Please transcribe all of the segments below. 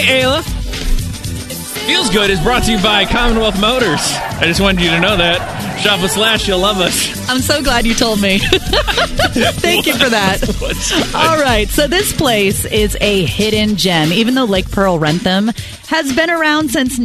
Hey, Ayla. Feels Good is brought to you by Commonwealth Motors. I just wanted you to know that. Shop with Slash, you'll love us. I'm so glad you told me. Thank you for that. All right, so this place is a hidden gem, even though Lake Pearl Wrentham has been around since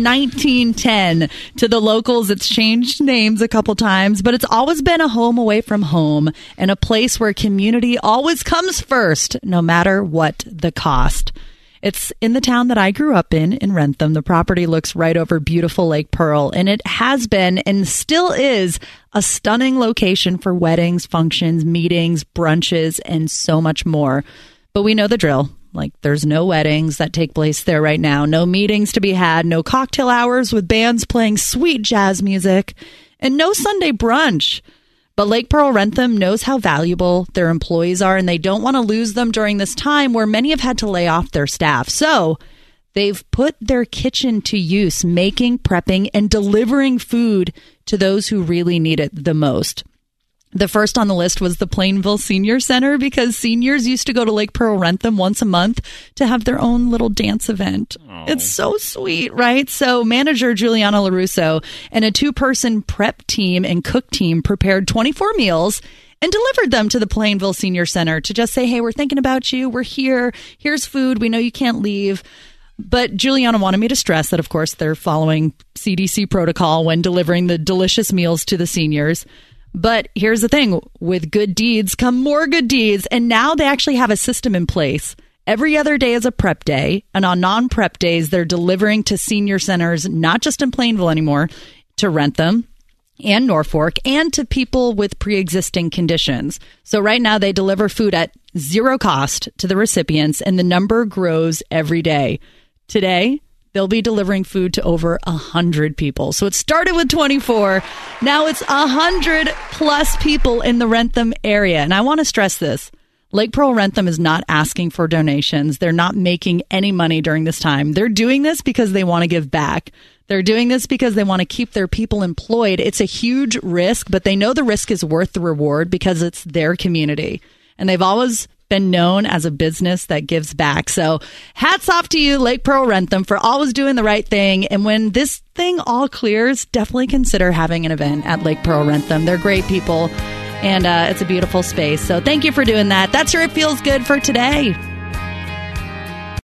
1910. To the locals, it's changed names a couple times, but it's always been a home away from home and a place where community always comes first, no matter what the cost. It's in the town that I grew up in Wrentham. The property looks right over beautiful Lake Pearl, and it has been and still is a stunning location for weddings, functions, meetings, brunches, and so much more. But we know the drill. Like, there's no weddings that take place there right now, no meetings to be had, no cocktail hours with bands playing sweet jazz music, and no Sunday brunch. But Lake Pearl Wrentham knows how valuable their employees are, and they don't want to lose them during this time where many have had to lay off their staff. So they've put their kitchen to use, making, prepping, and delivering food to those who really need it the most. The first on the list was the Plainville Senior Center, because seniors used to go to Lake Pearl Wrentham once a month to have their own little dance event. Aww. It's so sweet, right? So manager Juliana LaRusso and a 2-person prep team and cook team prepared 24 meals and delivered them to the Plainville Senior Center to just say, hey, we're thinking about you. We're here. Here's food. We know you can't leave. But Juliana wanted me to stress that, of course, they're following CDC protocol when delivering the delicious meals to the seniors. But here's the thing, with good deeds come more good deeds. And now they actually have a system in place. Every other day is a prep day. And on non-prep days, they're delivering to senior centers, not just in Plainville anymore, to Wrentham and Norfolk, and to people with pre-existing conditions. So right now they deliver food at zero cost to the recipients, and the number grows every day. Today, they'll be delivering food to over 100 people. So it started with 24. Now it's 100 plus people in the Wrentham area. And I want to stress this. Lake Pearl Wrentham is not asking for donations. They're not making any money during this time. They're doing this because they want to give back. They're doing this because they want to keep their people employed. It's a huge risk, but they know the risk is worth the reward because it's their community. And they've always been known as a business that gives back. So hats off to you, Lake Pearl Wrentham, for always doing the right thing. And when this thing all clears, definitely consider having an event at Lake Pearl Wrentham. They're great people, and it's a beautiful space. So thank you for doing that. That's your It Feels Good for today.